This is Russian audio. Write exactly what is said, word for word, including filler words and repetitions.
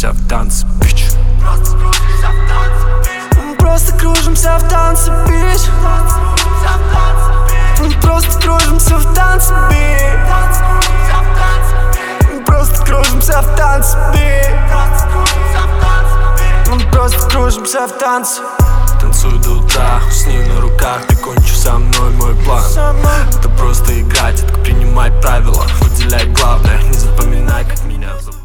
кружимся в танце, бич. Просто кружимся в танце, бич. Просто кружимся в танце, бич. Просто кружимся в танце, бич. Просто кружимся в танце. Танцую до утра, усни на руках, ты кончишь со мной, мой план. Это просто игра, детка, принимай правила, выделяй главное, не запоминай, как меня зовут.